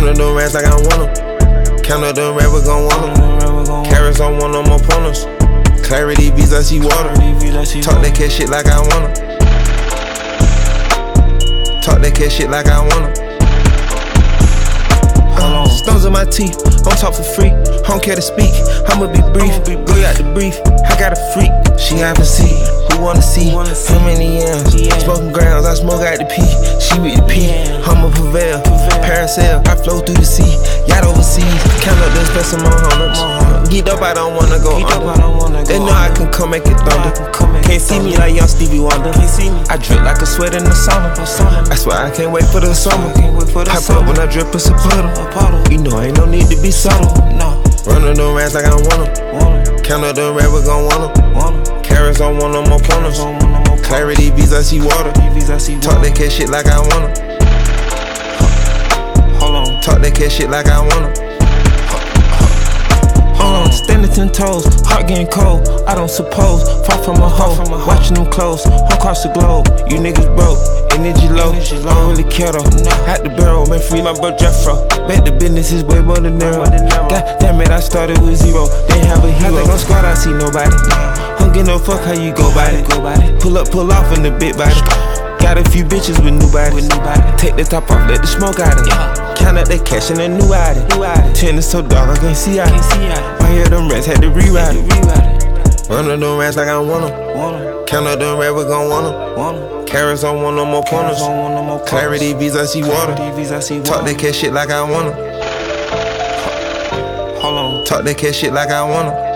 Running them rats like I want them. Count up them rappers gon' want them. Carrots on one of them opponents. Clarity beats, I see water. Talk that cash shit like I want them. Talk that cash shit like I want them. Stones in my teeth, on top for free. Don't care to speak, I'ma be brief. Go out the brief, I got a freak. She haven't seen, who wanna see? How many M's? Smoking grounds, I smoke out the P. She with the P, I'ma prevail. Parasail, I flow through the sea. Yacht overseas, count up the spend some more hundreds. Get up, I don't wanna go under. They know I can come make it thunder. Can't see me like young Stevie Wonder. I drip like a sweat in the sauna. That's why I can't wait for the summer. Pop up when I drip, it's a puddle. You know ain't no need to be subtle. Running them rats like I want them. Count up them rappers gon' want them. Carrots on one of them opponents. Clarity beats, I see water. Talk that cash shit like I want them. Talk that cash shit like I want them. Standing 10 toes, heart getting cold. I don't suppose, far from a hoe. Watching them close, across the globe. You niggas broke, energy low. I don't really care though. At the barrel, man, free my bro Jeffro. Bet the business is way more than narrow. God damn it, I started with zero. They have a hero. I think on squad, I see nobody. Don't give no fuck how you go by it. Pull up, pull off in the big body. Got a few bitches with new bodies. Take the top off, let the smoke out of it. Count up that cash in a new item. Ten is so dark, I can't see out. I hear them rats had to rewrite it. Run up them rats like I want them. Count up them rappers gon' want them. Carrots on one of them opponents. Clarity beats, I see water. Talk that cash shit like I want them. Talk that cash shit like I want them.